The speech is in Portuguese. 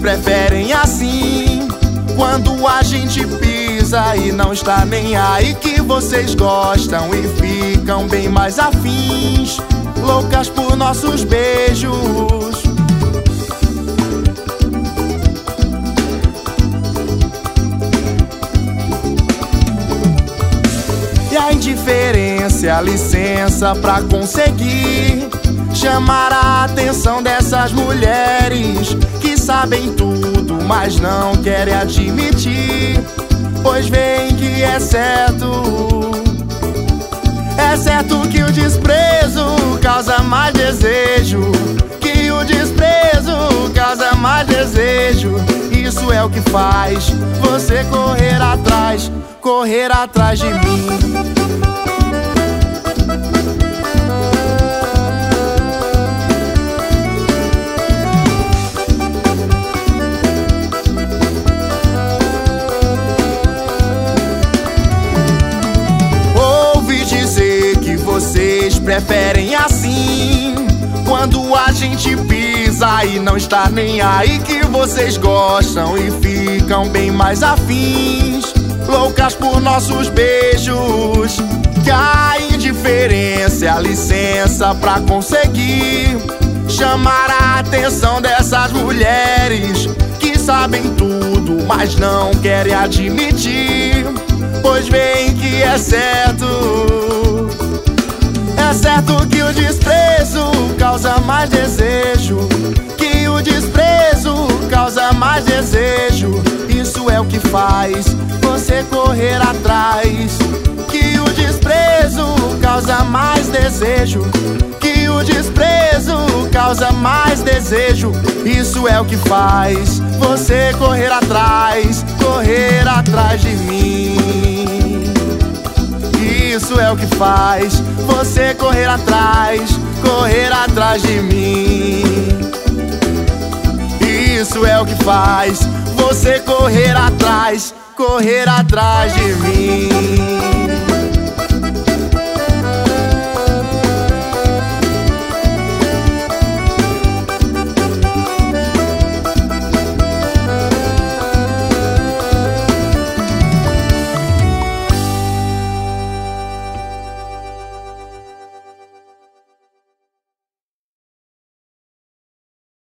preferem assim, quando a gente pisa e não está nem aí, que vocês gostam e ficam bem mais afins, loucas por nossos beijos. E a indiferença é a licença pra conseguir chamar a atenção dessas mulheres que sabem tudo, mas não querem admitir, pois veem que é certo. É certo que o desprezo causa mais desejo, que o desprezo causa mais desejo. Isso é o que faz você correr atrás de mim. Vocês preferem assim, quando a gente pisa e não está nem aí, que vocês gostam e ficam bem mais afins, loucas por nossos beijos. Que a indiferença é a licença pra conseguir chamar a atenção dessas mulheres que sabem tudo, mas não querem admitir, pois veem que é certo. É certo que o desprezo causa mais desejo, que o desprezo causa mais desejo. Isso é o que faz você correr atrás. Que o desprezo causa mais desejo, que o desprezo causa mais desejo. Isso é o que faz você correr atrás de mim. Isso é o que faz você correr atrás de mim. Isso é o que faz você correr atrás de mim.